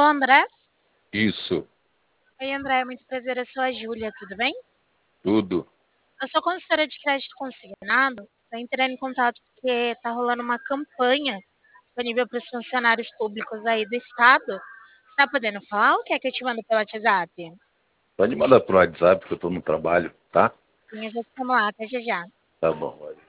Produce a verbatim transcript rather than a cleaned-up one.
André? Isso, Oi, André, muito prazer, eu sou a Júlia, tudo bem? tudo. Eu sou consultora de crédito consignado, estou entrando em contato porque está rolando uma campanha disponível para os funcionários públicos aí do estado. Você está podendo falar ou quer que eu te mando pelo WhatsApp? Pode mandar pro WhatsApp que eu tô no trabalho, tá? Sim, eu já vamos lá, até já já. Tá bom, olha.